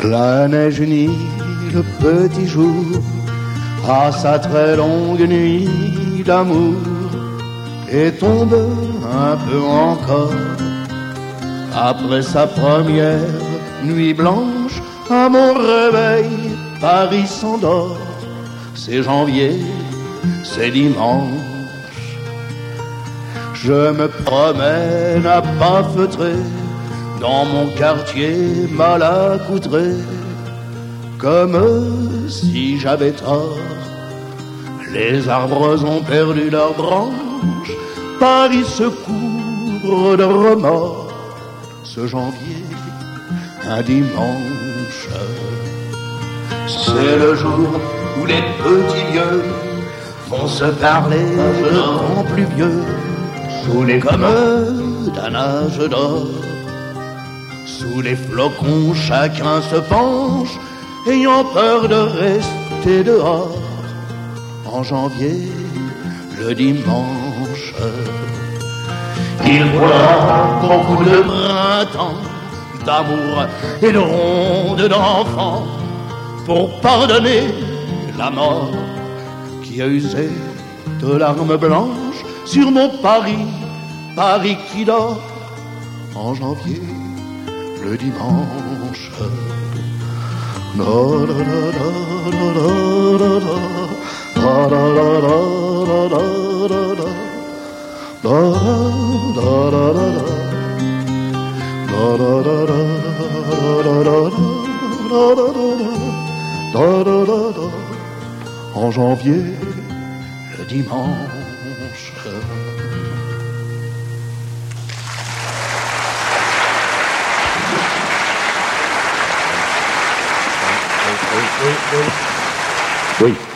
La neige unit le petit jour à sa très longue nuit d'amour et tombe un peu encore après sa première nuit blanche. À mon réveil, Paris s'endort. C'est janvier, c'est dimanche. Je me promène à pas feutrés dans mon quartier mal accoutré, comme si j'avais tort. Les arbres ont perdu leurs branches, Paris se couvre de remords. Ce janvier, un dimanche, c'est le jour où les petits vieux vont se parler de temps plus vieux, sous les comme d'un âge d'or. Sous les flocons, chacun se penche, ayant peur de rester dehors. En janvier, le dimanche, il faudra beaucoup de printemps, d'amour et de rondes d'enfants pour pardonner la mort qui a usé de larmes blanches sur mon Paris, Paris qui dort. En janvier, le dimanche. En janvier, le dimanche. Oui.